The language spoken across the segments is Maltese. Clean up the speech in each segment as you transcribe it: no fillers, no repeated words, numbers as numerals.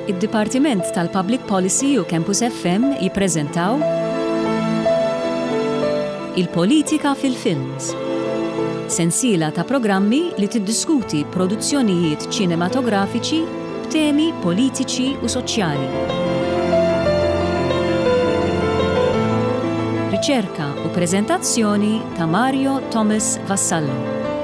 Id-Dipartiment tal-Public Policy u Campus FM jippreżentaw Il-Politika fil-Films. Sensiela ta' programmi li tiddiskuti produzzjonijiet ċinematografiċi b'temi politiċi u soċjali. Riċerka u preżentazzjoni ta' Mario Thomas Vassallo.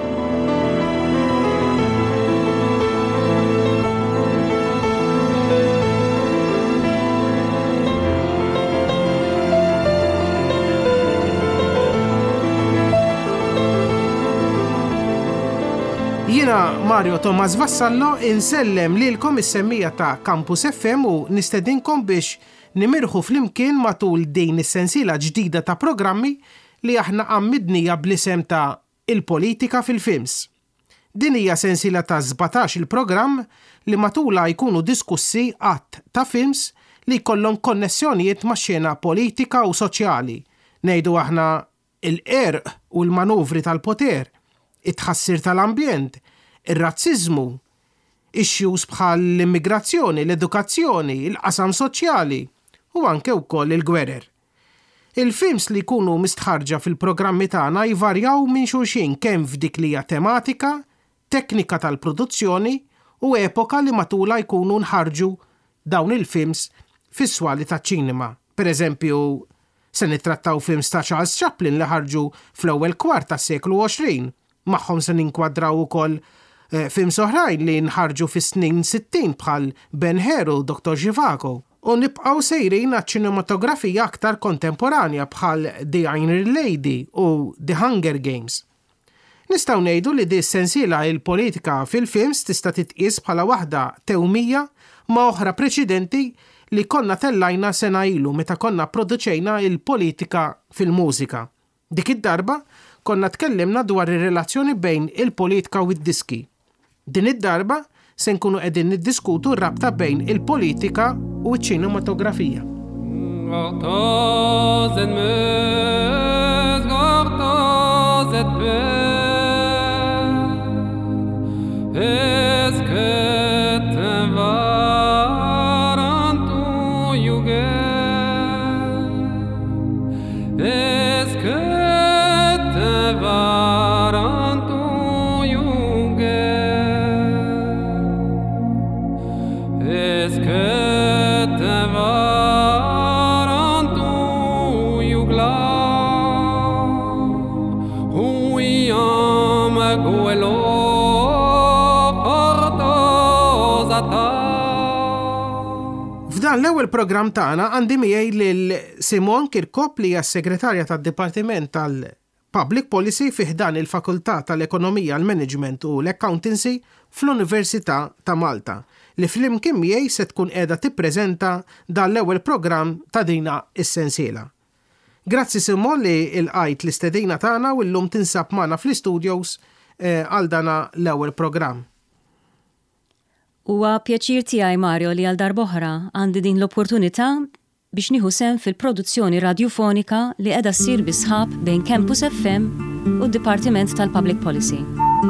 Jiena Mario Thomas Vassallo insellem lilkom is-semmija ta' Campus FM u nistedinkom biex nimirħu flimkien matul din is-sensiela ġdida ta' programmi li aħna għammidnija bl-isem ta' Il-Politika fil-Films. Din hija sensiela ta' 17 il-programm li matula jkunu diskussi għatt ta' films li jkollhom konnessjonijiet ma' xena politika u soċjali. Ngħidu aħna il-qerq u l-manuvri tal-poter, it-tħassir tal-ambjent, ir-razziżmu, issues bħal l-immigrazzjoni, l-edukazzjoni, il-qasam soċjali u anke wkoll il-gwerer. Il-films li jkunu mistħarġa fil-programmi tagħna jvarjaw minn xulxin kemm f'dik li hija tematika, teknika tal-produzzjoni u epoka li matula jkunu nħarġu dawn il-films fis-swali taċ-ċinema. Pereżempju, se nittrattaw films ta' Charles Chaplin li ħarġu fl-ewwel kwart tas-seklu 20. Magħhom se ninkwadraw ukoll films oħrajn li nħarġu fis-snin 60 bħal Ben-Hur u Dr. Zhivago. U nibqgħu sejrin għaċ-ċinematografija aktar kontemporanja bħal The Iron Lady u The Hunger Games. Nistgħu ngħidu li di sensiela il-politika fil-films tista' titqies bħala waħda tewmija ma' oħra preċedenti li konna tellajna sena ilu meta konna produċejna il-politika fil-mużika. Dik id-darba konna tkellimna dwar ir-relazzjoni bejn il-politika u d-diski. Din id-darba se nkunu qegħdin niddiskutu r-rabta bejn il-politika u ċ-ċinematografija. L-ewwel programm tagħna għandi miegħi lil Simon Kirkop li hija segretarja tad-Dipartiment tal-Public Policy fih dan il-Fakultà tal-Ekonomija, l-Management u l-Accountancy fl-Università ta' Malta li flimkien miegħi se tkun qiegħda tippreżenta dan l-ewwel programm ta' dina is-sensiela. Grazzi Simon li lqajt l-istedina tagħna u llum tinsab magħna fl-istudios għal dana l-ewwel programm. Huwa pjaċir tiegħi Mario li għal darb'oħra għandi din l-opportunità biex nieħu sehem fil-produzzjoni radiofonika li qiegħda ssir bi sħab bejn Campus FM u d-Dipartiment tal-Public Policy.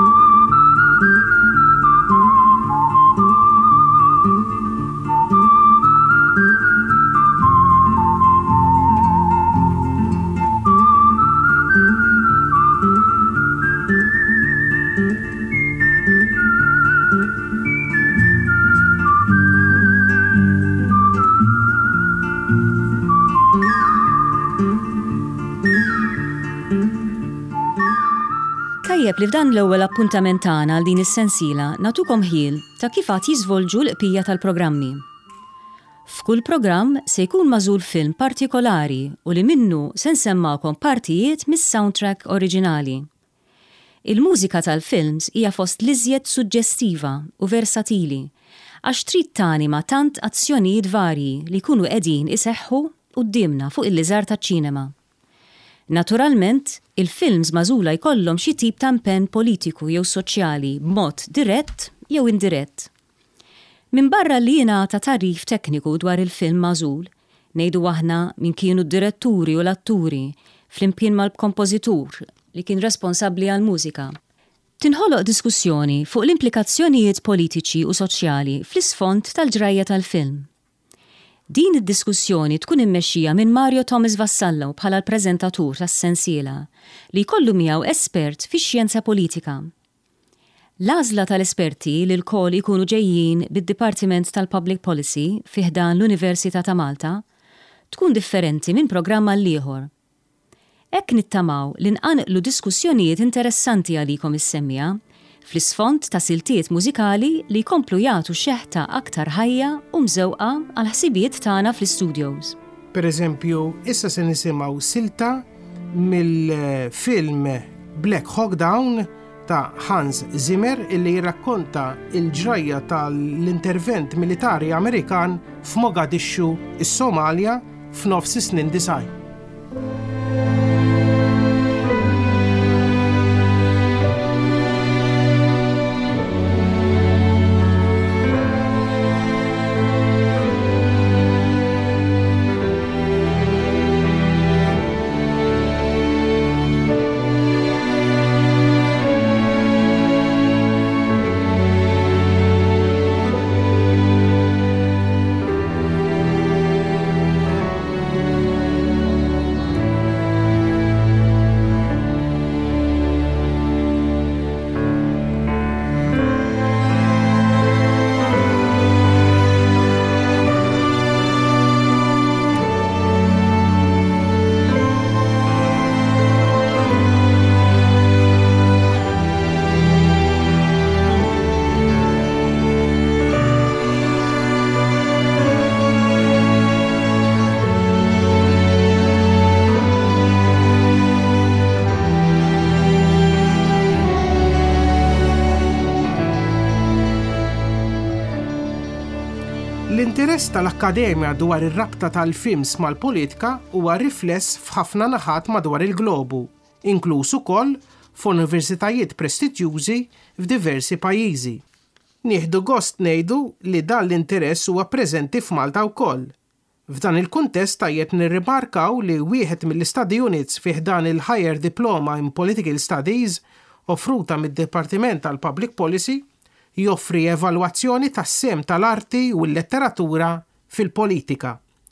Tajjeb li f'dan l-ewwel appuntament tagħna għal din is-sensiela nagħtukom ħiel ta' kif għad jiżvolġu l-qbija tal-programmi. F'kull programm se jkun magħżul film partikolari u li minnu se nsemmakom partijiet mis-soundtrack oriġinali. Il-mużika tal-films hija fost l-iżjed suġġestiva u versatili għax trid tanima tant azzjonijiet varji li jkunu qegħdin iseħħu qudiemna fuq il-liżar taċ-ċinema. Naturalment, il-films magħżula jkollhom xi tip ta' impenn politiku jew soċjali b'mod dirett jew indirett. Min barra li jingħata tarif tekniku dwar il-film magħżul, ngħidu aħna min kienu d-diretturi u l-atturi flimkien mal-kompożitur li kien responsabbli għall-mużika. tinħoloq diskussjoni fuq l-implikazzjonijiet politiċi u soċjali fl-isfond tal-ġrajja tal-film. Din id-diskussjoni tkun immexxija minn Mario Thomas Vassallo bħala l-preżentatur tas-sensiela li jkollu miegħu espert fix-xjenza politika. L-għażla tal-esperti li l-kol ikunu ġejjin bid-Dipartiment tal-Public Policy fih dan l-Università ta' Malta tkun differenti minn programm għal ieħor. Hekk nittamaw li nqanqlu diskussjonijiet interessanti għalikom is-semmija fl-isfond ta' siltiet mużikali li jkomplu jagħtu xeħta aktar ħajja u mżewqa għal ħsibijiet tagħna fl-studios. Pereżempju, issa se nisimgħu silta mill-film Black Hawk Down ta' Hans Zimmer illi jirrakkonta il-ġrajja tal-intervent militari Amerikan f'Mogadishu, is-Somalja, f'nofs is-snin 90. L-interess tal-Akkademja dwar ir-rabta tal-films mal-politika huwa rifless f'ħafna naħat madwar il-globu, inkluż ukoll f'universitajiet prestiġjużi f'diversi pajjiżi. Nieħdu gost ngħidu li dan l-interess huwa preżenti f'Malta wkoll. F'dan il-kuntest tajjeb nirrimarkaw li wieħed mill-study units fih dan il-Higher Diploma in Political Studies offruta mid-Dipartiment tal-Public Policy joffri evalwazzjoni tas-sem tal-arti u l-letteratura fil-politika.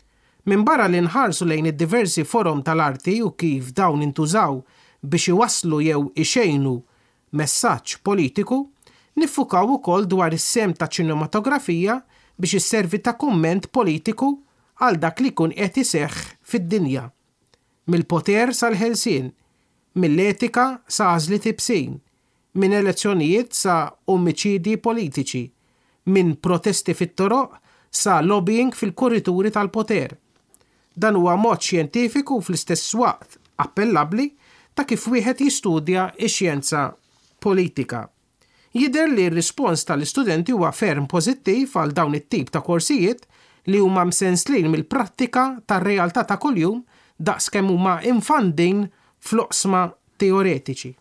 Min barra li nħarsu lejn id-diversi forum tal-arti u kif dawn intużaw biex iwasslu jew ixejnu messaġġ politiku, niffukaw ukoll dwar is-sem ta' ċinematografija biex isservi ta' kumment politiku għal dak li kun qed iseħħ fid-dinja. Mill-poter sal-ħelsien, mill-etika sa' għażliet ibsin, minn elezzjonijiet sa' omiċidi politiċi, minn protesti fit-toroq sa' lobbying fil-kurrituri tal-poter. Dan huwa mod xjentifiku fl-istess waqt appellabbli ta' kif wieħed jistudja x-xjenza politika. Jidher li r-rispons tal-istudenti huwa ferm pożittiv għal dawn it-tip ta' korsijiet li huma msenslin mill-prattika tar-realtà ta' kuljum daqskemm huma infandin fl-oqsma teoretiċi.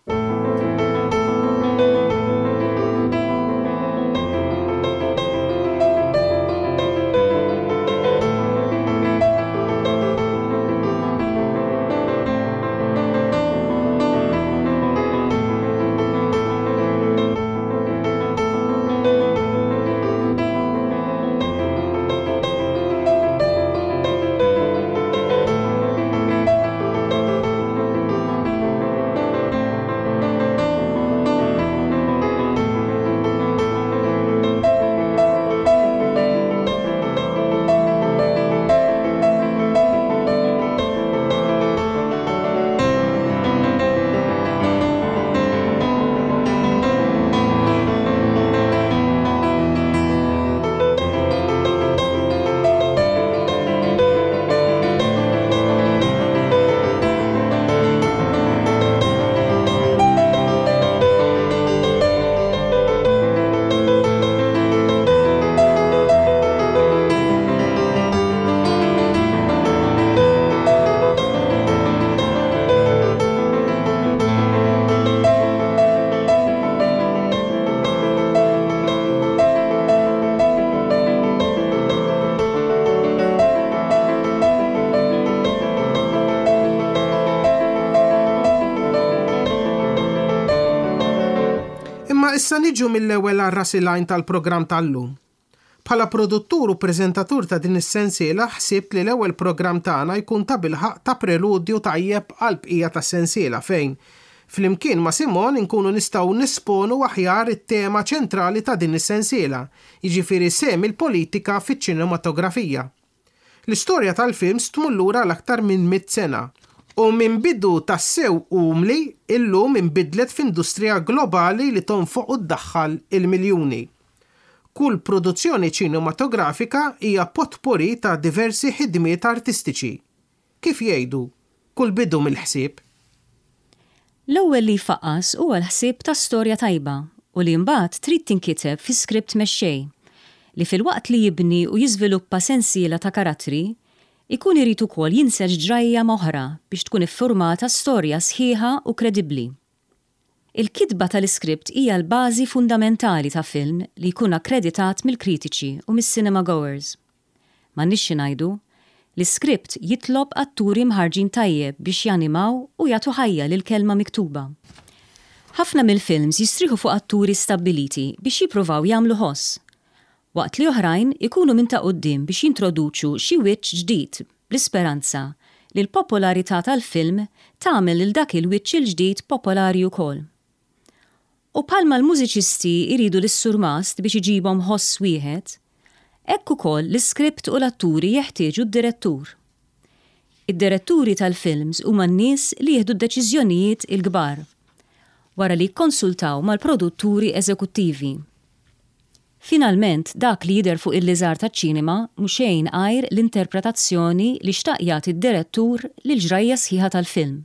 Imma issa niġu mill-ewwel għar-rasilajn tal-programm tal-lum. Bħala produttur u preżentatur ta' din is-sensiela ħsibt li l-ewwel programm tagħna jkun ta' bilħaq ta' preludju tajjeb għal bqija tas-sensiela fejn flimkien ma' Simon inkunu nistgħu nisponu aħjar it-tema ċentrali ta' din is-sensiela, jiġifieri semi l-politika fiċ-ċinematografija. L-istorja tal-films tmur lura l-aktar minn 100 sena u minn bidu tas-sew umli illum inbidlet f'industrija globali li tonfoq u ddaħħal il-miljuni. Kull produzzjoni ċinematografika hija potpuri ta' diversi ħidmiet artistiċi. Kif jgħidu? Kull bidu mill-ħsieb. L-ewwel li jfaqqas huwa l-ħsieb ta' storja tajba u li mbagħad trid tinkiteb fi skript mexxej li filwaqt li jibni u jiżviluppa sensiela ta' karattri ikun irid ukoll jinserġ ġrajja moħra biex tkun iffurmata storja sħiħa u kredibbli. Il-kitba tal-iskript hija l-bażi fundamentali ta' film li jkun akkreditat mill-kritiċi u mis-cinema goers. M'għandniex ngħidu, l-iskript jitlob atturi mħarġin tajjeb biex janimaw u jagħtu ħajja lil kelma miktuba. Ħafna mill-films jistriħu fuq atturi stabbiliti biex jippruvaw jagħmlu ħoss, waqt li oħrajn ikunu minn ta' quddiem biex jintroduċu xi wiċċ ġdid bl-isperanza li l-popolarità tal-film tagħmel lil dak il-wiċċ il-ġdid popolari wkoll. U bħalma l-mużiċisti jridu lis-surmast biex iġibhom ħoss wieħed, hekk ukoll l-iskript u l-atturi jeħtieġu d-direttur. Id-diretturi tal-films huma n-nies li jieħdu d-deċiżjonijiet il-kbar wara li jikkonsultaw mal-produtturi eżekuttivi. Finalment, dak li jidher fuq il-liżar taċ-ċinema mhux xejn għajr l-interpretazzjoni li xtaq jagħti d-direttur lil ġrajja sħiħa tal-film.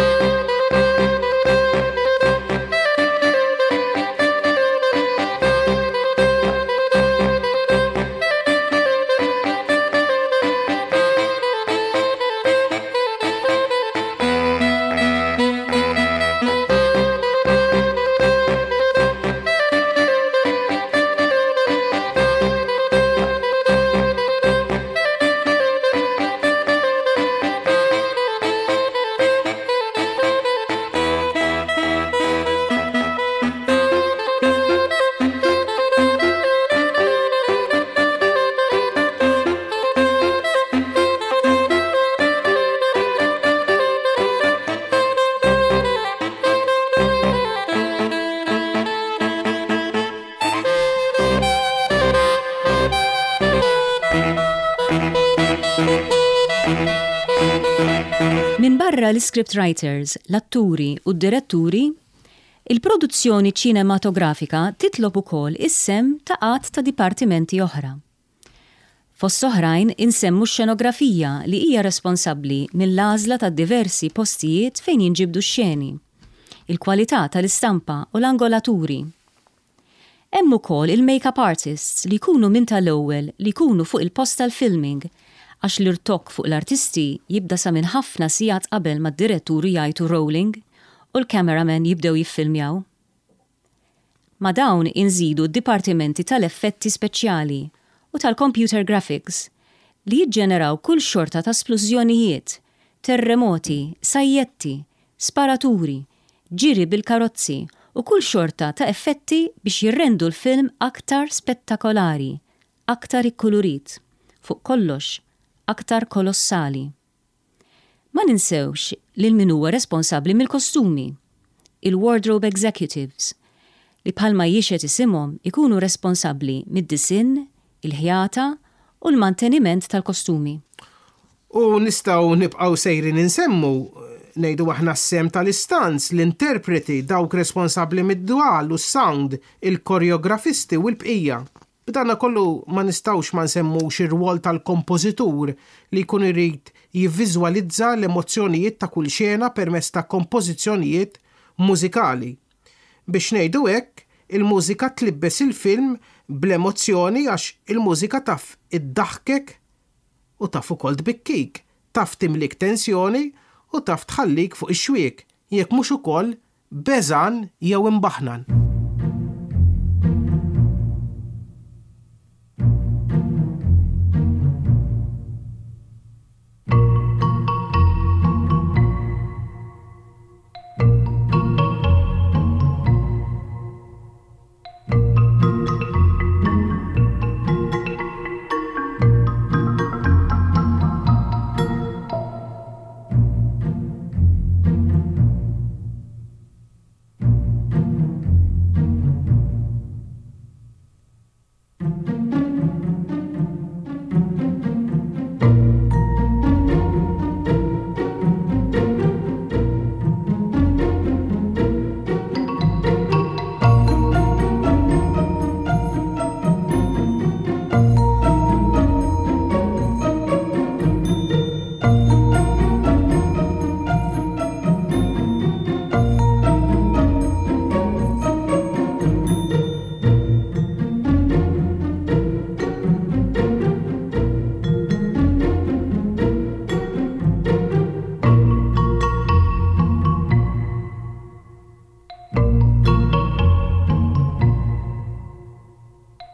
Min barra l-script writers, l-atturi u d-diretturi, il-produzzjoni ċinematografika titlob ukoll is-sem ta' qatt ta' dipartimenti oħra. Fost oħrajn insemmu x-xenografija li hija responsabbli mill-għażla ta' diversi postijiet fejn jinġibdu x-xeni, il-kwalità tal-istampa u l-angolaturi. Hemm ukoll il-makeup artists li jkunu minn tal-ewwel li jkunu fuq il-post tal-filming għax l-irtok fuq l-artisti jibda sa minn ħafna sigħat qabel mad-diretturi jgħidu rolling u l-cameraman jibdew jiffilmjaw. Ma dawn inżidu d-dipartimenti tal-effetti speċjali u tal-computer graphics li jiġġeneraw kull xorta ta' splużjonijiet, terremoti, sajjetti, sparaturi, ġiri bil-karozzi u kull xorta ta' effetti biex jirrendu l-film aktar spettakolari, aktar ikkulurit, fuq kollox, aktar kolossali. Ma ninsewx li min huwa responsabbli mill-kostumi, il-wardrobe executives, li bħalma jiexet isimhom ikunu responsabbli mid-disinn, il-ħjata u l-manteniment tal-kostumi. U nistgħu nibqgħu sejrin insemmu ngħidu aħna s-sem tal-istanz, l-interpreti dawk responsabbli mid-dwal u s-sound, il-koreografisti u l-bqija. B'danna kollu ma nistawx ma nsemmux ir-rwol tal-kompożitur li jkun irid jivviżwalizza l-emozzjonijiet ta' kull xena permezz ta' kompożizzjonijiet mużikali. Biex ngħidu hekk, il-mużika tlibbes il-film bl-emozzjoni għax il-mużika taf iddaħkek u taf ukoll tbikkik, taf timlik tensjoni u taf tħallik fuq ix-xwiek, jekk mhux ukoll beżan jew imbaħnan.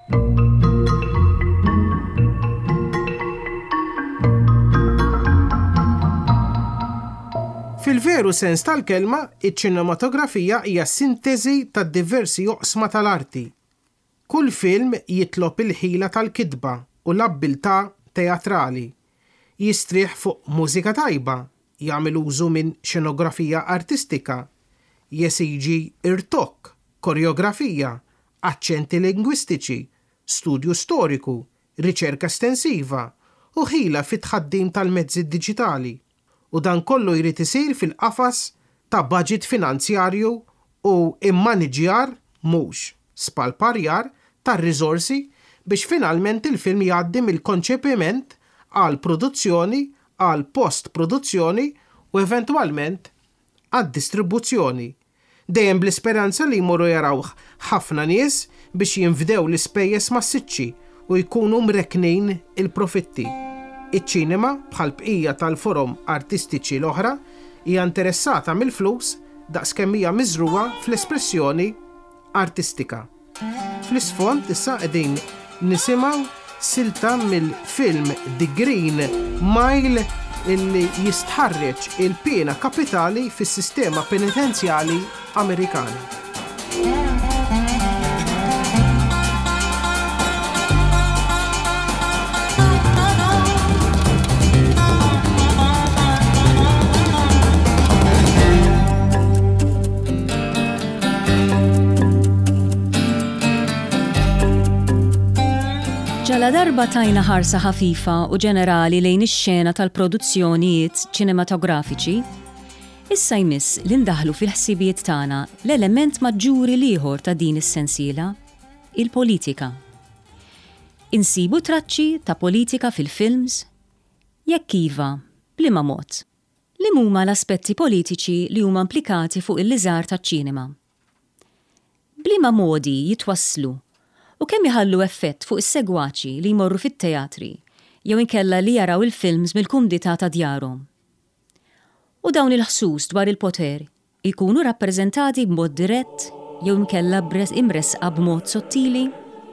Fil-veru sens tal-kelma, iċ-ċinematografija hija sintesi ta' diversi oqsma tal-arti. Kull film jitlob il-ħila tal-kidba u l-abbiltà teatrali. Jistrieħ fuq mużika tajba, jagħmel użu minn xenografija artistika, jesiġi irtok, koreografija, aċċenti lingwistiċi, studju storiku, riċerka estensiva u ħila fit-tħaddim tal-mezzi diġitali. U dan kollu jrid isir fil-qafas ta' budget finanzjarju u immaniġjar mhux spalparjar tar-riżorsi biex finalment il-film jgħaddi mill-konċepiment għal produzzjoni, għal post-produzzjoni u eventwalment għad distribuzzjoni. Dejjem bl-isperanza li jmorru jaraw ħafna nies biex jinfdew l-ispejjeż massiċċi u jkunu mreknin il-profitti. Iċ-ċinema bħal bqija tal-forom artistiċi l-oħra hija interessata mill-flus daqskemm hija miżruha fl-espressjoni artistika. Fl-isfond issa qegħdin nisimgħu silta mill-film The Green Mile illi jistħarreġ il-pena kapitali fis-sistema penitenzjali Amerikana. Ġala darba tajna ħarsa ħafifa u ġenerali lejn ix-xena tal-produzzjonijiet ċinematografiċi, issa jmiss li ndaħlu fil-ħsibijiet tagħna l-element maġġuri ieħor ta' din is-sensiela, il-politika. Insibu traċċi ta' politika fil-films? Jekk iva, bliema mod? Li huma l-aspetti politiċi li huma implikati fuq il-liżar taċ-ċinema? Bliema modi jitwasslu u kemm iħallu effett fuq is-segwaċi li jmorru fit-teatri jew inkella li jaraw il-films mill-kumdità ta' djarhom. U dawn il-ħsus dwar il-poter ikunu rappreżentati b'mod dirett jew inkella imresqa b'mod sottili?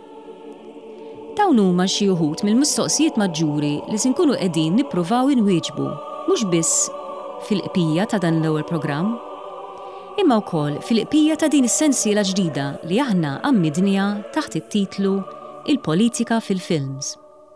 Dawn huma xi wħud mill-mistoqsijiet maġġuri li se nkunu qegħdin nippruvaw inwieġbu mhux biss fil-qbija ta' dan l-ewwel programm, imma wkoll fil-qbija ta' din is-sensiela ġdida li aħna għammidnija taħt it-titlu Il-politika fil-films.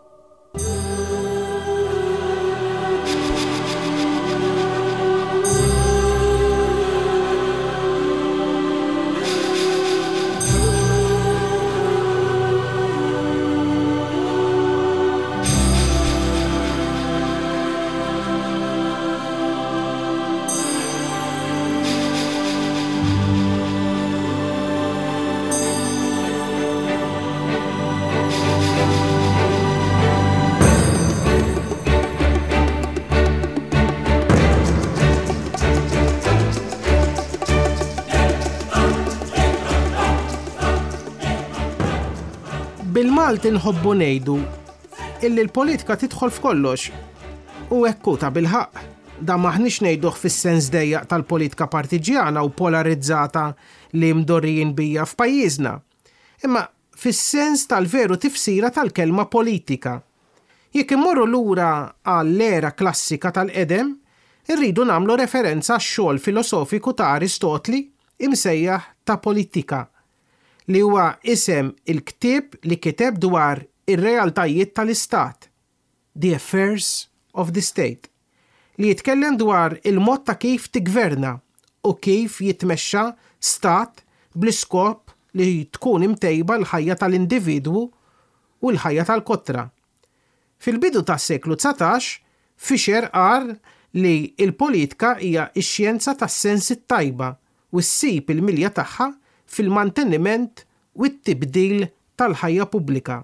Bil-Malti nħobbu ngħidu illi l-politika tidħol f'kollox u hekk ta' bil-ħaq. Da maħniex ngħiduh fis-sens dejjaq tal-politika partiġjana u polarizzata li mdorrijin bija f'pajjiżna, imma fis-sens tal-veru tifsira tal-kelma politika. Jekk immorru lura għall-era klassika tal-qedem, irridu nagħmlu referenza għax-xogħol filosofiku ta' Aristotli imsejjaħ ta' politika, li huwa isem il-ktieb li kiteb dwar ir-realtajiet tal-istat, The Affairs of the State, li jitkellem dwar il-mod ta' kif tigverna u kif jitmexxa stat bl-iskop li tkun imtejba l-ħajja tal-individwu u l-ħajja tal-kotra. Fil-bidu tas-seklu 19, Fisher qal li il-politika hija x-xjenza tas-sensi tajba u ssib il-milja tagħha fil-manteniment u t-tibdil tal-ħajja pubblika.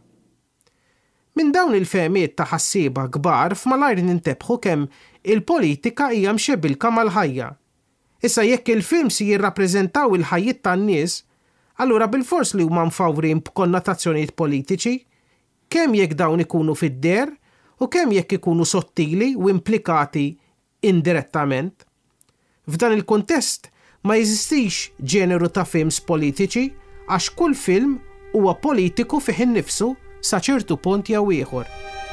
Minn dawn il-fehmiet ta' ħassieba kbar f'malajr nintebħu kemm il-politika hija mxebbilka mal-ħajja. Issa jekk il-films jirrappreżentaw il-ħajjiet tan-nies, allura bil-fors li huma mfawrin b'konnotazzjonijiet politiċi, kemm jekk dawn ikunu fid-der u kemm jekk ikunu sottili u implikati indirettament. F'dan il-kuntest ma jeżistix ġeneru ta' films politiċi għax kull film huwa politiku fih innifsu sa ċertu punt jew ieħor.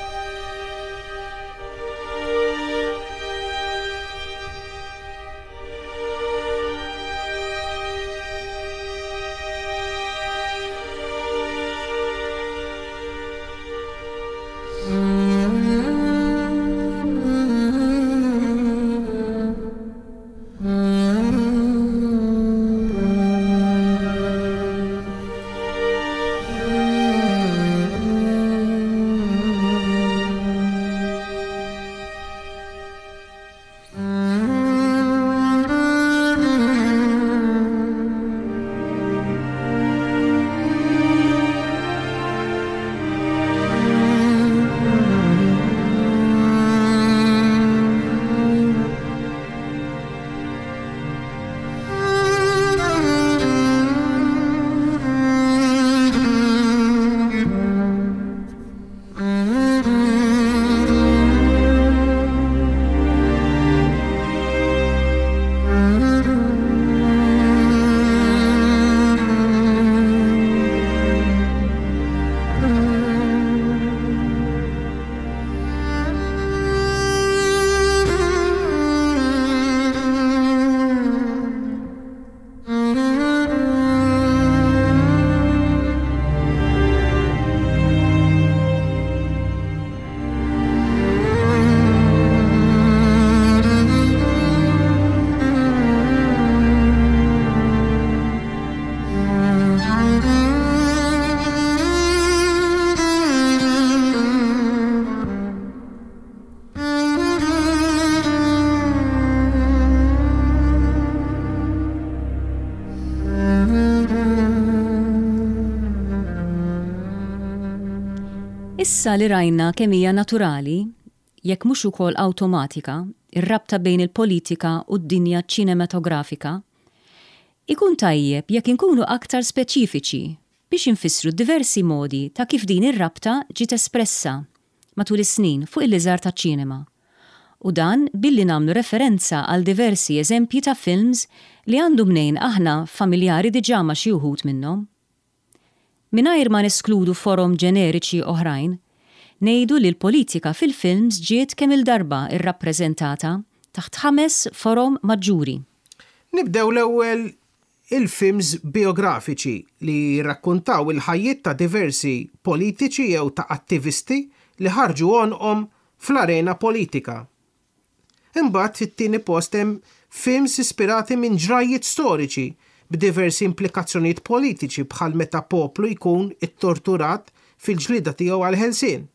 Issa li rajna kemm hija naturali, jekk mhux ukoll awtomatika, ir-rabta bejn il-politika u d-dinja ċinematografika, ikun tajjeb jekk inkunu aktar speċifiċi biex infissru diversi modi ta' kif din ir-rabta ġiet espressa matul is-snin fuq il-liżar taċ-ċinema. U dan billi nagħmlu referenza għal diversi eżempji ta' films li għandu mnejn aħna familjari diġà ma' xi wħud minnhom. Mingħajr ma neskludu forom ġeneriċi oħrajn, ngħidu li l-politika fil-films ġiet kemm il-darba irrappreżentata taħt 5 forom maġġuri. Nibdew l-ewwel il-films biografiċi li jirrakkuntaw il-ħajjiet ta' diversi politiċi jew ta' attivisti li ħarġu għonhom fl-arena politika. Imbagħad fit-tieni post hemm films ispirati minn ġrajiet storiċi b'diversi implikazzjonijiet politiċi bħal meta poplu jkun ittorturat fil-ġlida tiegħu għal ħelsien.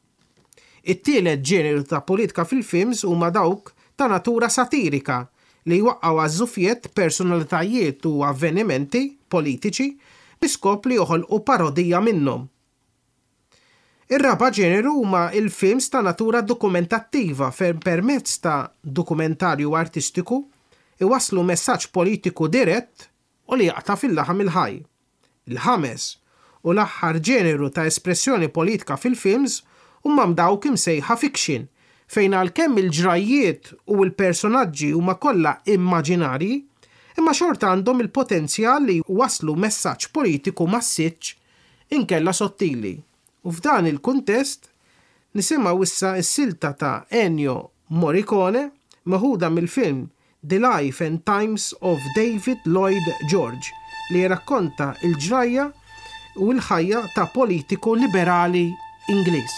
It-tielet ġeneru ta' politika fil-films huma dawk ta' natura satirika li jwaqqgħu għaż-żuffiet personalitajiet u avvenimenti politiċi biskop li joħolqu parodija minnhom. Ir-raba' ġeneru huma il-films ta' natura dokumentattiva permezz ta' dokumentarju artistiku iwasslu messaġġ politiku dirett u li jaqta' fil-laħam il-ħaj. Il-ħames u l-aħħar ġeneru ta' espressjoni politika fil-films huma mdawk imsejħa fiction, fejn għalkemm il-ġrajiet u l-personaġġi huma kollha immaġinarji, imma xorta għandhom il-potenzjal li waslu messaġġ politiku massiġġ inkella sottili. U f'dan il-kuntest nisimgħu issa s-silta ta' Ennio Morricone meħuda mill-film The Life and Times of David Lloyd George li jirrakkonta il-ġrajja u l-ħajja ta' politiku liberali Ingliż.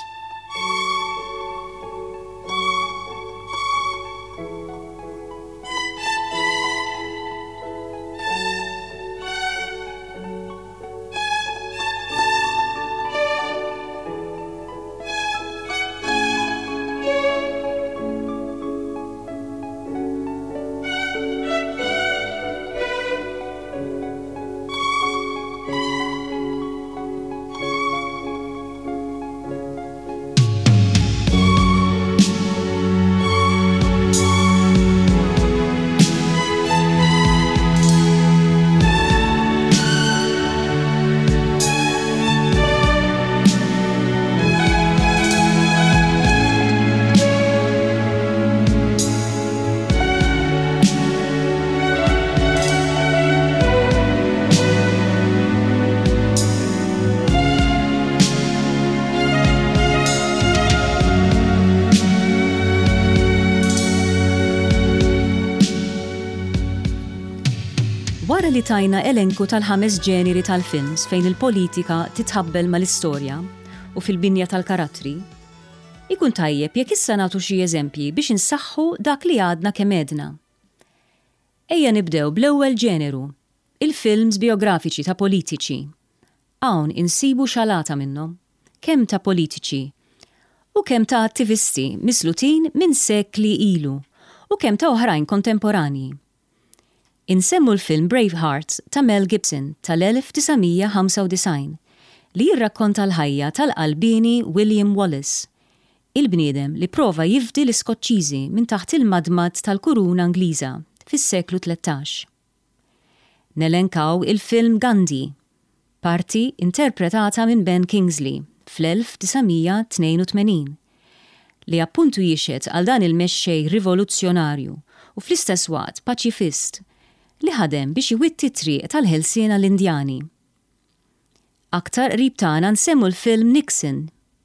li tajna elenku tal-5 ġeneri tal-films fejn il-politika titħabbel mal-istorja u fil-binja tal-karattri, ikun tajjeb jekk issa nagħtu xi eżempji biex insaħħu dak li għadna kemm edna. Ejja nibdew bl-ewwel ġeneru, il-films biografiċi ta' politiċi. Hawn insibu xalata minnhom, kemm ta' politiċi u kemm ta' attivisti mislutin minn sekli ilu u kemm ta' oħrajn kontemporani. Insemmu l-film Braveheart ta' Mel Gibson tal-1995 li jirrakkonta l-ħajja tal-qalbini William Wallace, il-bniedem li prova jifdi l-Iskoċċiżi minn taħt il-madmad tal-Kuruna Ingliża fis-seklu 13. Nelenkaw il-film Gandhi, parti interpretata minn Ben Kingsley fl-1982, li appuntu jixed għal dan il-mexxej rivoluzzjonarju u fl-istess waqt paċifist li ħadem biex iwitti triq tal-ħelsien l-Indjani. Aktar qrib tagħna nsemmu l-film Nixon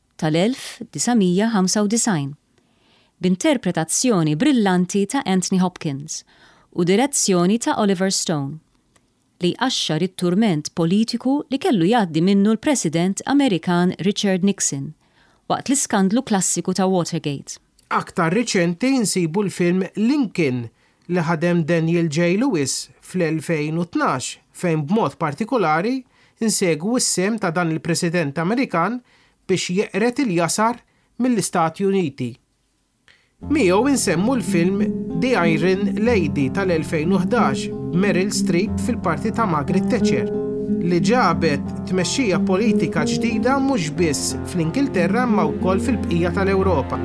tal-1995 b'interpretazzjoni brillanti ta' Anthony Hopkins u direzzjoni ta' Oliver Stone li għaxxar it-turment politiku li kellu jgħaddi minnu l-President Amerikan Richard Nixon waqt l-iskandlu klassiku ta' Watergate. Aktar riċenti insibu l-film Lincoln li ħadem Daniel J. Lewis fl-2012 fejn b'mod partikolari insegwu s-sem ta' dan il-President Amerikan biex jeqret il-jasar mill-Istati Uniti. Miegħu insemmu l-film The Iron Lady tal-2011 Meryl Streep fil-parti ta' Margaret Thatcher li ġabet tmexxija politika ġdida mhux biss fl-Ingilterra imma wkoll fil-bqija tal-Ewropa.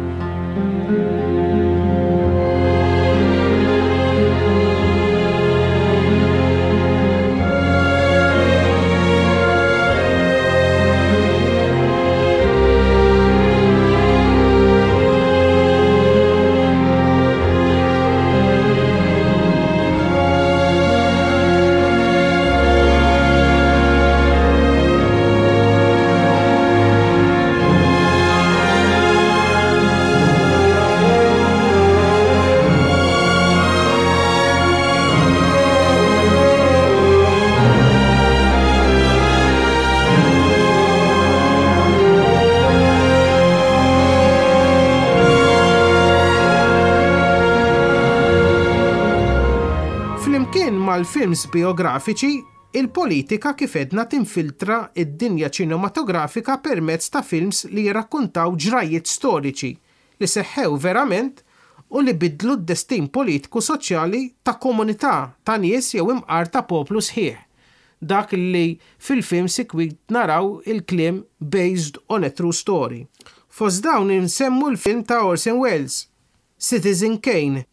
Mal-films biografiċi, il-politika kif edna tinfiltra id-dinja ċinematografika permezz ta' films li jirrakkuntaw ġrajiet storiċi li seħħew verament u li bidlu d-destin politiku soċjali ta' komunità ta' nies jew imqar ta' poplu sħiħ. Dak li fil-film sikwit naraw il-kliem based on a true story. Fost dawn insemmu l-film ta' Orson Welles, Citizen Kane,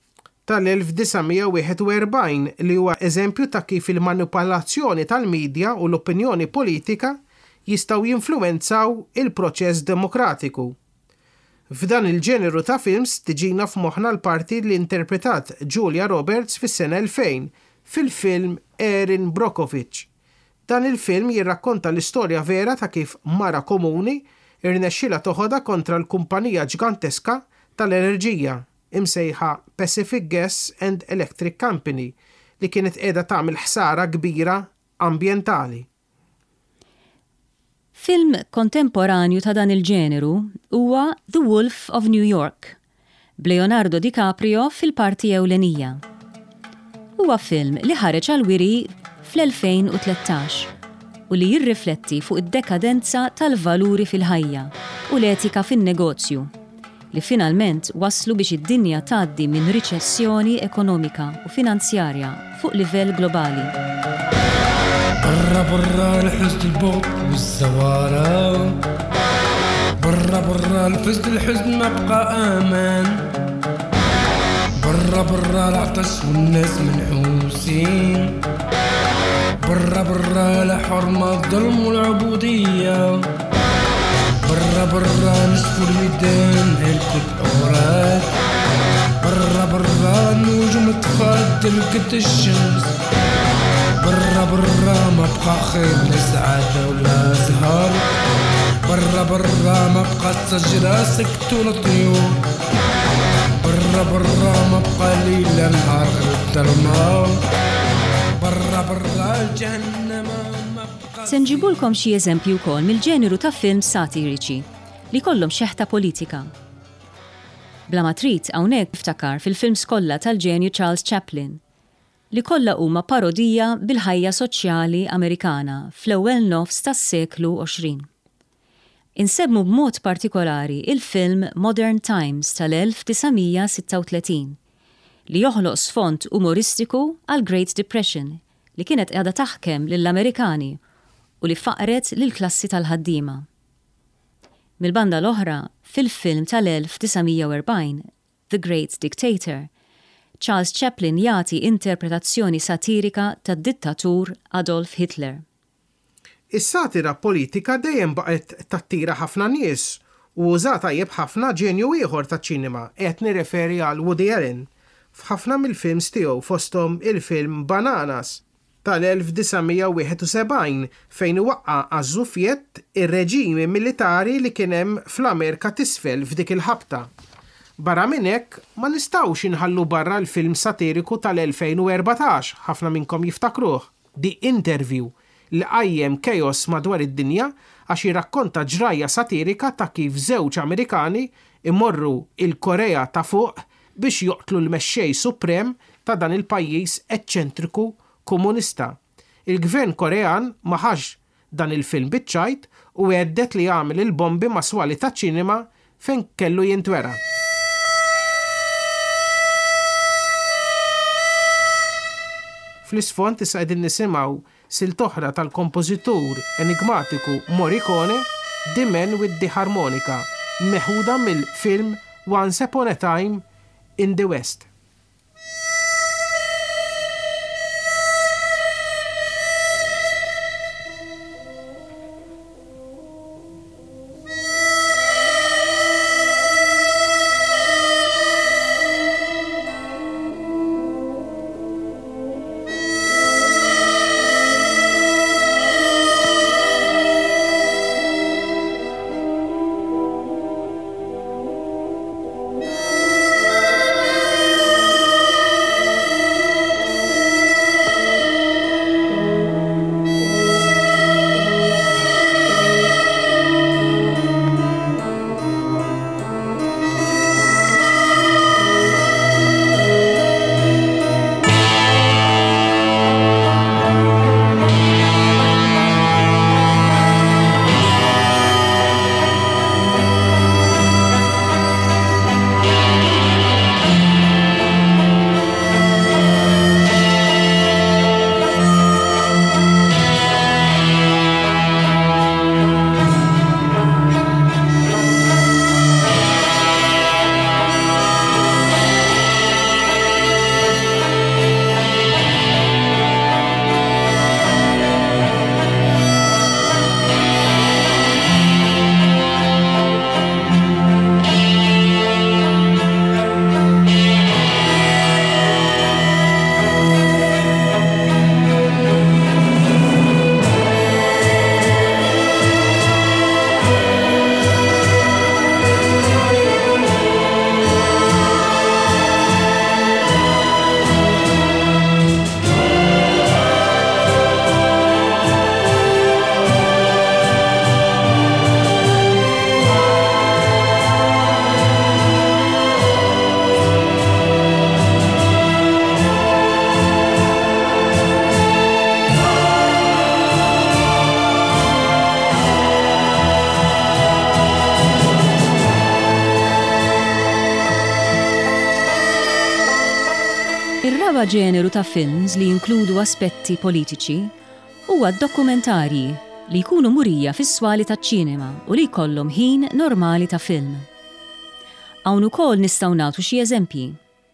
tal-1941 li huwa eżempju ta' kif il-manipolazzjoni tal-medja u l-opinjoni politika jistgħu jinfluwenzaw il-proċess demokratiku. F'dan il-ġeneru ta' films tiġina f'moħħna l-parti li interpretat Julia Roberts fis-sena 2000 fil-film Erin Brockovich. Dan il-film jirrakkonta l-istorja vera ta' kif mara komuni irnexxila toħodha kontra l-kumpanija ġiganteska tal-enerġija imsejħa Pacific Gas and Electric Company li kienet qiegħda tagħmel ħsara kbira ambjentali. Film kontemporanju ta' dan il-ġeneru huwa The Wolf of New York, b'Leonardo DiCaprio fil-parti ewlenija. Huwa film li ħareġ għal-wiri fl-2013 u li jirrifletti fuq id-dekadenza tal-valuri fil-ħajja u l-etika fin-negozju li finalment waslu biex id-dinja tgħaddi minn riċessjoni ekonomika u finanzjarja fuq livell globali. برا برا الحزن البوط والزوارة برا برا الحزن ما بقى أمان برا برا العطش والناس منحوسين برا برا لحرمة الظلم والعبودية برا برا نصف الودان هلكت عورات برا برا النجوم تخدم قد الشمس برا برا ما بقى خير لا سعادة ولا زهر برا برا ما بقى الشجرة سكت ولا طيور برا برا ما بقى ليل نهار غير الظلمة برا برا الجهنم. Se nġibulkom xi eżempju wkoll mill-ġeneru ta' film satiriċi li kollhom xeħta politika. Bla ma trid hawnhekk iftakar fil-films kollha tal-ġenju Charles Chaplin li kollha huma parodija bil-ħajja soċjali Amerikana fl-ewwel nofs tas-seklu 20. Insebmu b'mod partikolari il-film Modern Times tal-1936 li joħloq sfond umoristiku għal Great Depression li kienet qiegħda taħkem lill-Amerikani u li faqret lill-klassi tal-ħaddiema. Mil-banda l-oħra, fil-film tal-1940, The Great Dictator, Charles Chaplin jagħti interpretazzjoni satirika tad-dittatur Adolf Hitler. Is-satira politika dejjem baqgħet tattira ħafna nies u użata tajjeb ħafna ġenju ieħor taċ-ċinema qed nirreferi għal Woody Allen f'ħafna mill-films tiegħu fosthom il-film Bananas tal-1971 fejn waqqa għaż-żufjett ir-reġimi militari li kien hemm fl-Amerika t'isfel f'dik il-ħabta. Barra minn hekk ma nistgħux inħallu barra l-film satiriku tal-2014 ħafna minnkom jiftakruh, The Interview, li qajjem kejos madwar id-dinja għax jirrakkonta ġrajja satirika ta' kif żewġ Amerikani imorru il-Korea ta' fuq biex joqtlu l-mexxej suprem ta' dan il-pajjiż eċċentriku komunista. Il-gvern Korean maħax dan il-film biċċajt u għeddet li jagħmel il-bombi maswali ta' ċinema fejn kellu jintwera. Fl-isfond issa qegħdin nisimgħu silt oħra tal-kompożitur enigmatiku Morricone, The Man with the Harmonica, meħuda mill-film Once Upon a Time in the West. Ir-raba ġeneru ta' films li jinkludu aspetti politiċi huwa d-dokumentarji li jkunu murija fis-swali taċ-ċinema u li jkollhom ħin normali ta' film. Hawn ukoll nistgħu nagħtu xi eżempji.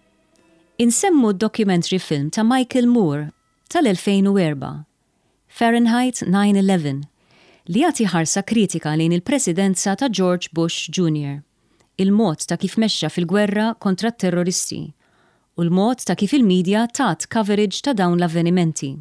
Insemmu d-documentary film ta' Michael Moore tal-2004, Fahrenheit 9/11, li jagħti ħarsa kritika lejn il-presidenza ta' George Bush Jr., il-mod ta' kif mexxa fil-gwerra kontra t-terroristi u l-mod ta' kif il-medja tat coverage ta' dawn l-avvenimenti.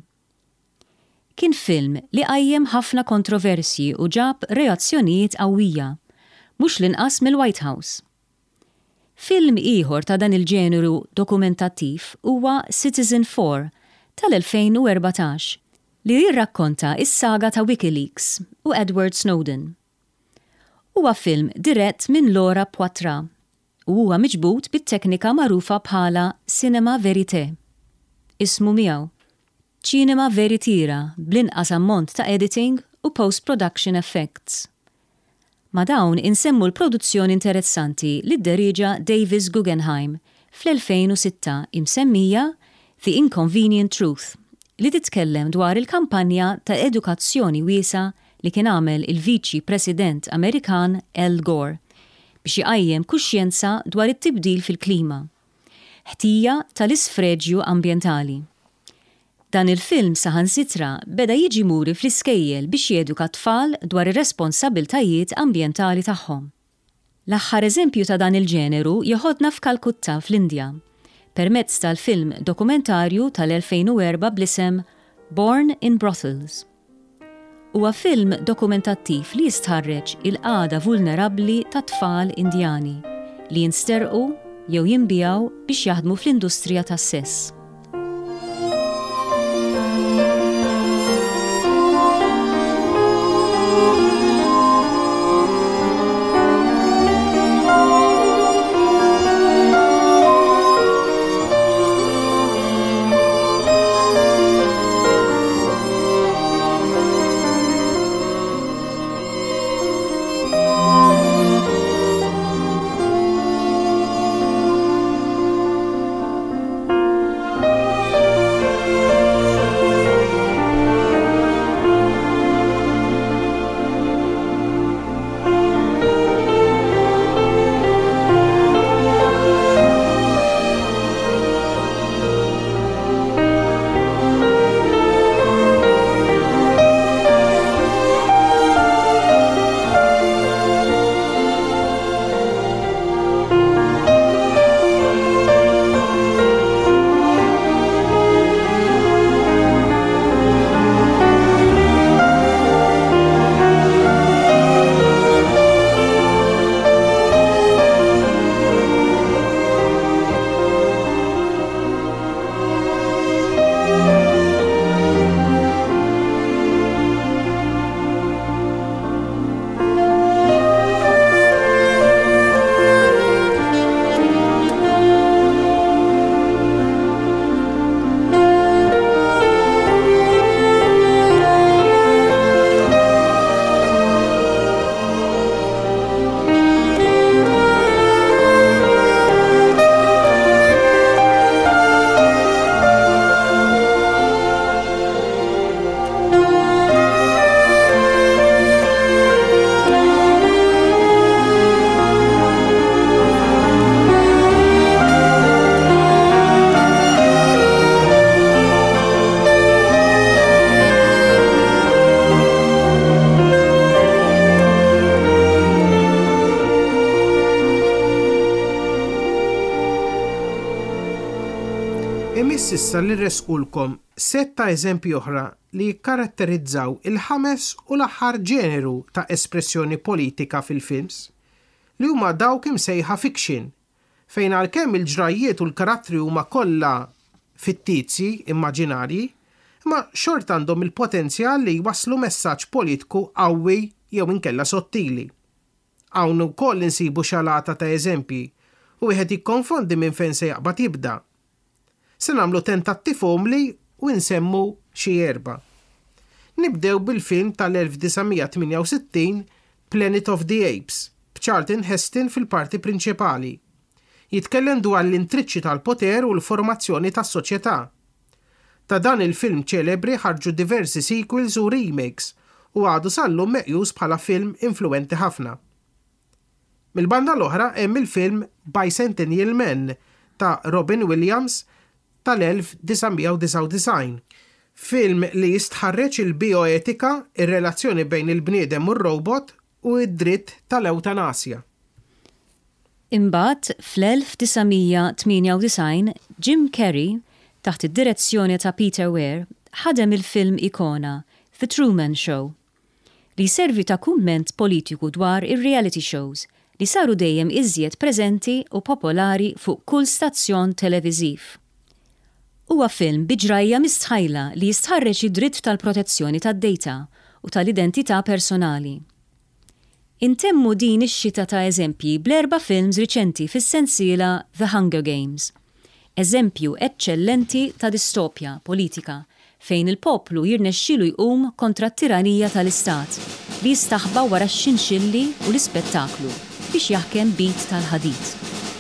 Kien film li qajjem ħafna kontroversji u ġab reazzjonijiet qawwija, mhux l-inqas mill-White House. Film ieħor ta' dan il-ġeneru dokumentattiv huwa Citizen 4 tal-2014 li jirrakkonta is-saga ta' WikiLeaks u Edward Snowden. Huwa film dirett minn Laura Poitras u huwa miġbut bit-teknika magħrufa bħala Cinema Verité. Ismu miegħu Cinema Veritira bl-inqas ammont ta' editing u post-production effects. Ma dawn insemmu l-produzzjoni interessanti li dderiġa Davis Guggenheim fl-2006 imsemmija The Inconvenient Truth li titkellem dwar il-kampanja ta' edukazzjoni wiesa li kien għamel il-Viċi President Amerikan Al Gore biex iqajjem kuxjenza dwar it-tibdil fil-klima. Ħtija tal-isfreġju ambjentali. Dan il-film saħansitra beda jiġi muri fl-iskejjel biex jeduka tfal dwar ir-responsabiltajiet ambjentali tagħhom. L-aħħar eżempju ta' dan il-ġeneru joħodna f'Kalkutta fl-Indja permezz tal-film dokumentarju tal-2004 bl-isem Born in Brothels. Huwa film dokumentattiv li jistħarreġ il-qagħda vulnerabbli ta' tfal Indjani li jinsterqu jew jinbijaw biex jaħdmu fl-industrija tas-sess. Issa li resqulkom setta eżempji oħra li jikkaratterizzaw il-ħames u l-aħħar ġeneru ta' espressjoni politika fil-films li huma dawk imsejħa fiction fejn għalkemm il-ġrajiet u l-karattri huma kollha fittizji immaġinarji imma xort għandhom il-potenzjal li jwasslu messaġġ politiku qawwi jew inkella sottili. Hawn ukoll insibu xalata ta' eżempji u wieħed jikkonfondi minn fejn se jaqbad jibda. Se nagħmlu tentattiv omli u nsemmu xi erba'. Nibdew bil-film tal-1968 Planet of the Apes b'Charlton Heston fil-parti prinċipali. Jitkellem dwar l-intriċċi tal-poter u l-formazzjoni tas-soċjetà. Ta' dan il-film ċelebri ħarġu diversi sequels u remakes u għadu sallum meqjus bħala film influenti ħafna. Mill-banda l-oħra hemm il-film Bicentennial Man ta' Robin Williams tal-1999, film li jistħarreġ il-bioetika, ir-relazzjoni bejn il-bniedem u r-robot u id-dritt tal-eutanasja. Imbagħad fl-1998 Jim Carrey taħt id-direzzjoni ta' Peter Weir ħadem il-film ikona The Truman Show li servi ta' kumment politiku dwar ir-reality shows li saru dejjem iżjed preżenti u popolari fuq kull stazzjon televiżiv. huwa film biġrajja mistħajla li jistħarreġ id-dritt tal-protezzjoni tad-data u tal-identità personali. Intemmu din ix-xita ta' eżempji bl-4 films riċenti fis-sensiela The Hunger Games. Eżempju eċċellenti ta' distopja politika fejn il-poplu jirnexxielu jqum kontra t-tiranija tal-istat li jistaħba wara x-xinxilli u l-ispettaklu biex jaħkem bit tal-ħadid.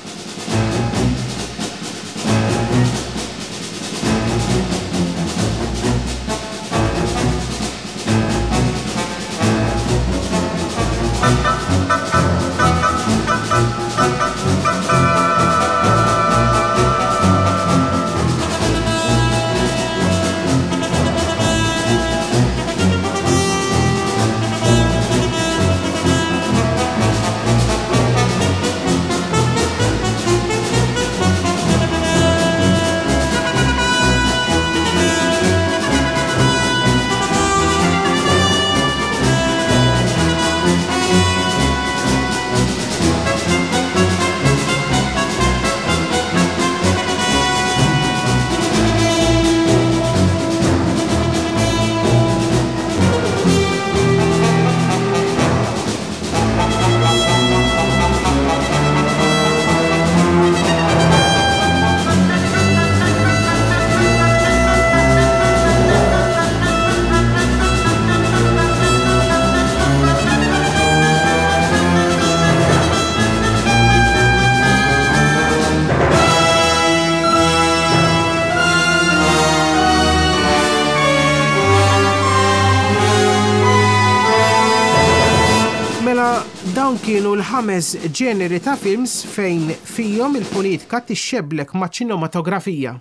Dawn kienu l-5 ġeneri ta' films fejn fihom il-politika tixxeblek ma' ċinematografija.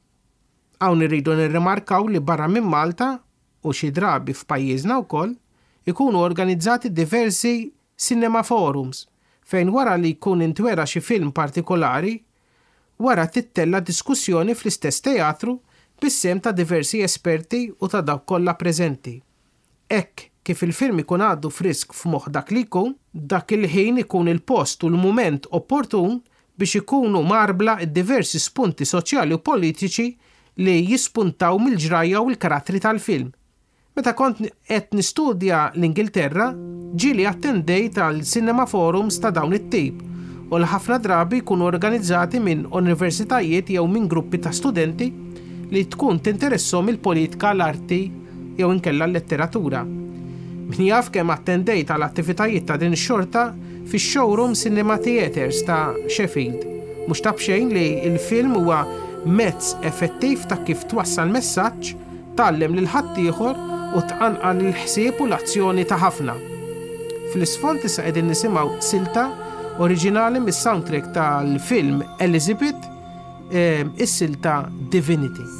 Hawn irridu nirrimarkaw li barra minn Malta u xi drabi f'pajjiżna wkoll ikunu organizzati diversi cinema forums fejn wara li jkun intwera xi film partikolari wara tittella diskussjoni fl-istess teatru bis-sem ta' diversi esperti u ta' dawk kollha preżenti. Hekk kif il-film ikun għaddu frisk f'moħħ dak li jkun, dak il-ħin ikun il-post u l-mument opportun biex ikunu marbla id-diversi spunti soċjali u politiċi li jispuntaw mill-ġrajja u l-karattri tal-film. Meta kont qed nistudja l-Ingilterra, ġieli attendejt għal cinema forums ta' dawn it-tip u l-ħafna drabi jkunu organizzati minn universitajiet jew minn gruppi ta' studenti li tkun tinteressom il-politika, l-arti jew inkella l-letteratura. Min jaf kemm attendejt għal attivitajiet ta' din ix-xorta fix-showroom Cinema Theatres ta' Sheffield. Mhux ta' bxejn li l-film huwa mezz effettiv ta' kif twassal messaġġ, tgħallem lil ħaddieħor u tqanqal il-ħsieb u l-azzjoni ta' ħafna. Fl-isfond issa qegħdin nisimgħu silta oriġinali mis-soundtrack tal-film Elizabeth, is-silta Divinity.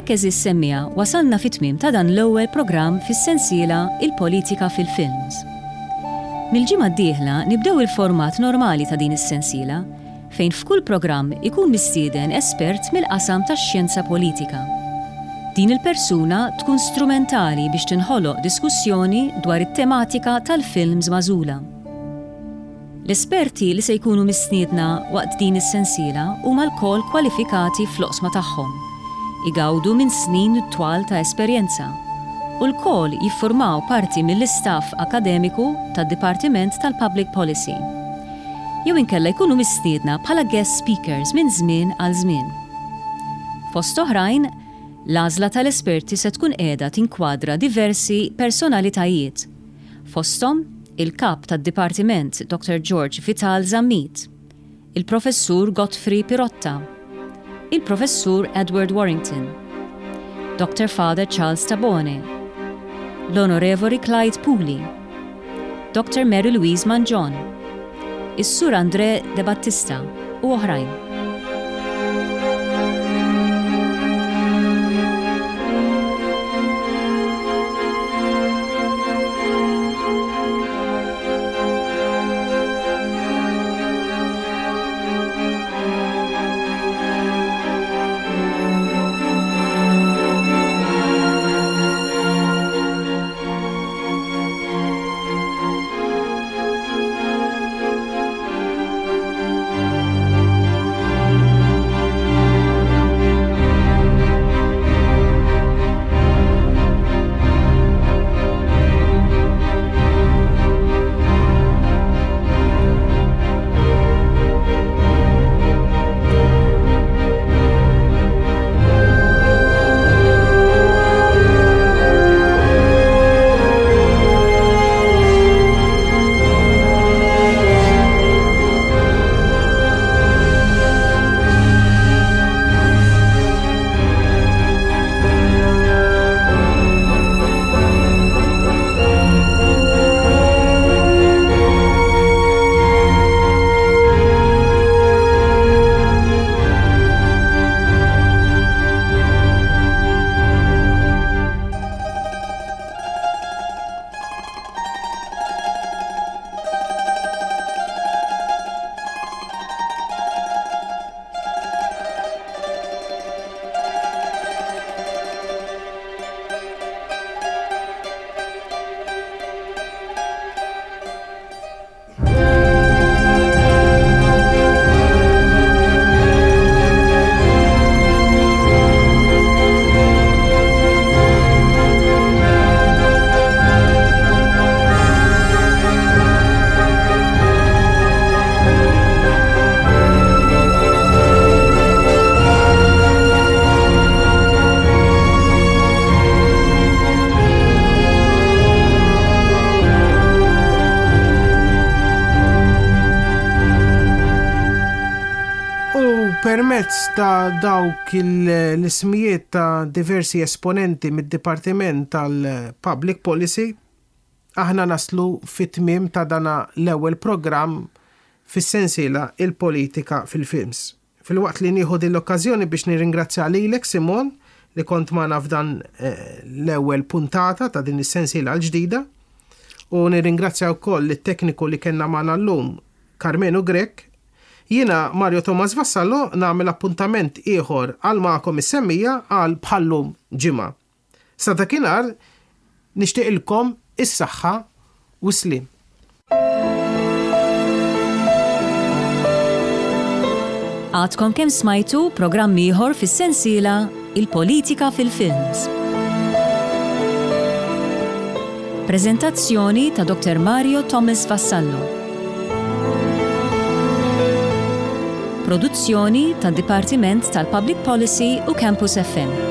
bekk eżis semmija wasalna fit-tmiem ta' dan l-ewwel programm fis-sensiela Il-Politika fil-Films. Mill-ġimgħa d-dieħla nibdew il-format normali ta' din is-sensiela fejn f'kull programm ikun mistieden espert mill-qasam tax-xjenza politika. Din il-persuna tkun strumentali biex tinħoloq diskussjoni dwar it-tematika tal-films magħżula. L-esperti li se jkunu mistiedna waqt din is-sensiela huma l-kol kwalifikati fl-oqsma tagħhom, igawdu minn snin twal ta' esperjenza u l-kol jiffurmaw parti mill-istaff akademiku tad-Dipartiment tal-Public Policy. Jew inkella jkunu mistiedna bħala guest speakers minn żmien għal żmien. Fost oħrajn, l-għażla tal-esperti se tkun qiegħda tinkwadra diversi personalitajiet. Fosthom il-kap tad-Dipartiment Dr. George Vital Zammit, il-Professur Godfrey Pirotta, il-Professur Edward Warrington, Dr. Father Charles Tabone, l-Onorevoli Clyde Pooley, Dr. Mary Louise Manjon, is-Sur André De Battista u oħrajn. Permezz ta' dawk l-ismijiet ta' diversi esponenti mid-Dipartiment tal-Public Policy, aħna naslu fit-tmiem ta' dana l-ewwel programm fis-sensiela Il-Politika fil-Films. Fil-waqt li nieħu din l-okkażjoni biex nirringrazzja lilek Simon li kont magħna f'dan l-ewwel puntata ta' din is-sensiela l-ġdida u nirringrazzja wkoll it-tekniku li kellna magħna llum Carmenu Grek. Jiena Mario Thomas Vassallo nagħmel appuntament ieħor għal magħkom is-semmija għal bħallum ġimgħa. Sa dakinhar nixtieqilkom is-saħħa u slim. Għadkom kemm smajtu programm ieħor fis-sensiela Il-Politika fil-Films. Preżentazzjoni ta' Dr. Mario Thomas Vassallo. Produzzjoni tad-Dipartiment tal-Public Policy u Campus FM.